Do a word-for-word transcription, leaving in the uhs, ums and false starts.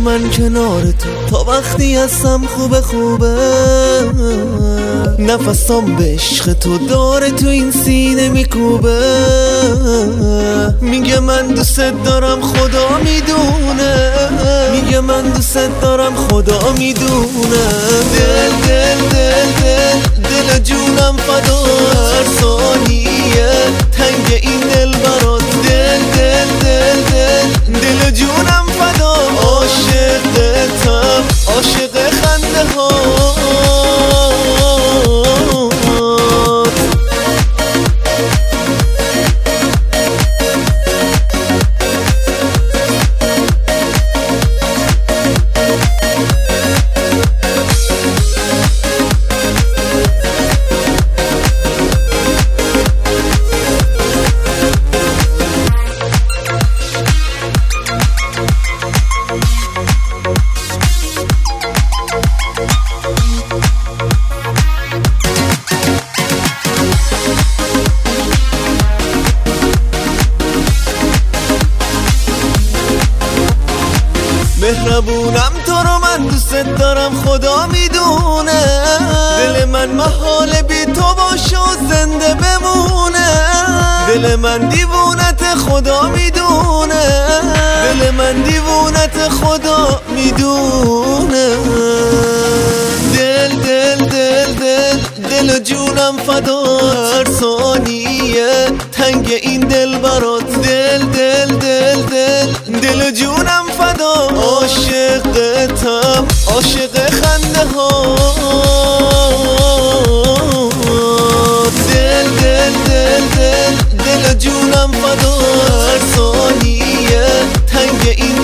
من کنار تو تا وقتی هستم خوبه خوبه. نفسام به عشق تو داره تو این سینه میکوبه. میگه من دوست دارم خدا میدونه، میگه من دوست دارم خدا میدونه. دل دل دل دل دل جونم فدا هر ثانیه تنگ این دل برات. دل دل دل دل دل جونم فدا عاشقتم، عاشق خنده ها. مهربونم تو رو من دوست دارم خدا میدونه. دل من محال بی تو باشه و زنده بمونه. دل من دیوونت خدا میدونه، دل من دیوونت خدا میدونه. دل دل دل دل دل جونم فدا هر ثانیه تنگ این دل برات. دل دل دل دل دل جونم فدا عاشقتم، عاشق خنده ها. دل دل دل دل دل جونم فدا هر ثانیه تنگ این